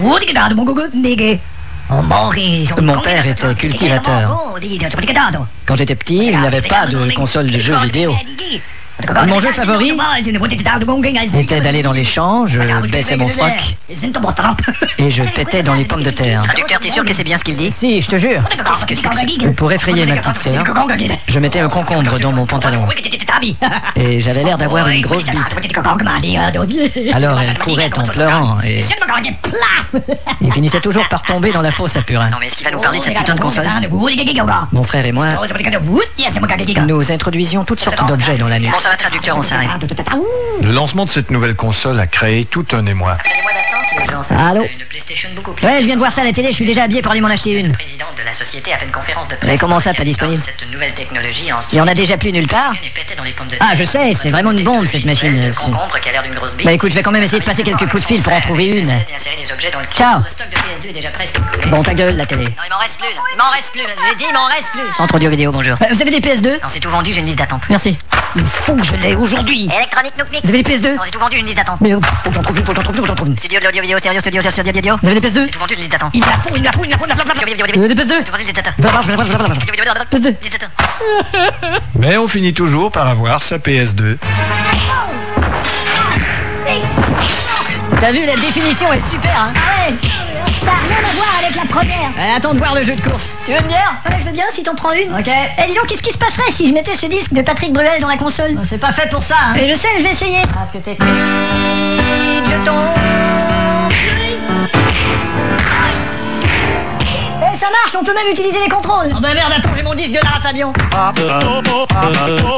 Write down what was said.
Mon père était cultivateur. Quand j'étais petit, il n'y avait pas de console de jeux vidéo. Mon jeu favori était d'aller dans les champs, je baissais mon froc et je pétais dans les pommes de terre. Traducteur, t'es sûr que c'est bien ce qu'il dit? Si, je te jure. Qu'est-ce que c'est que ce... Pour effrayer ma petite sœur, je mettais un concombre dans mon pantalon. Et j'avais l'air d'avoir une grosse bite. Alors elle courait en pleurant et il finissait toujours par tomber dans la fosse à purin. Non mais est-ce qu'il va nous parler de cette putain de console? Mon frère et moi, nous introduisions toutes sortes d'objets dans la nuit. Bon, ça va, traducteur, on s'arrête. Le lancement de cette nouvelle console a créé tout un émoi. Allô? Une PlayStation beaucoup plus... Ouais, je viens de voir ça à la télé, je suis déjà habillé pour aller m'en acheter une. Le président de la société a fait une conférence de presse. Mais comment ça, pas disponible? Cette nouvelle technologie en... Il y en a déjà plus nulle part? Ah, je sais, c'est vraiment une bombe cette machine. Le concombre qui a l'air d'une grosse bite. Bah écoute, je vais quand même essayer de passer quelques coups de fil pour en trouver une. Ciao. Le stock de PS2 est déjà presque écoulé. Bon, ta gueule, la télé. Non, il m'en reste plus. Il m'en reste plus. J'ai dit, il m'en reste plus. Centre audio vidéo, bonjour. Vous avez des PS2? Non, c'est tout vendu, j'ai une liste d'attente. Merci. Il faut que je l'ai aujourd'hui. Électronique Nooknik. Vous avez des PS2? Non, c'est tout vendu, j'ai une liste d'attente. Mais faut que j'en trouve une, faut que j'en trouve une, faut que j'en trouve une. Studio de l'audio vidéo, sérieux, studio vidéo. Vous avez des PS2? C'est tout vendu, j'ai une liste d'attente. Il me la faut, il me la faut, il me la faut, il me la faut. Vous avez des PS2? Tout vendu, liste d'attente. Je vais la voir. PS2. Liste d'attente. Mais on finit toujours par avoir sa PS2. T'as vu, la définition est super, hein? Ouais, ça n'a rien à voir avec la première. Attends de voir le jeu de course. Tu veux une bière? Ouais, je veux bien si t'en prends une. Ok. Et dis donc, qu'est-ce qui se passerait si je mettais ce disque de Patrick Bruel dans la console? C'est pas fait pour ça, hein? Mais je sais, je vais essayer. Parce que t'es... Je tombe. Et ça marche, on peut même utiliser les contrôles. Oh bah merde, attends, j'ai mon disque de Lara Fabian.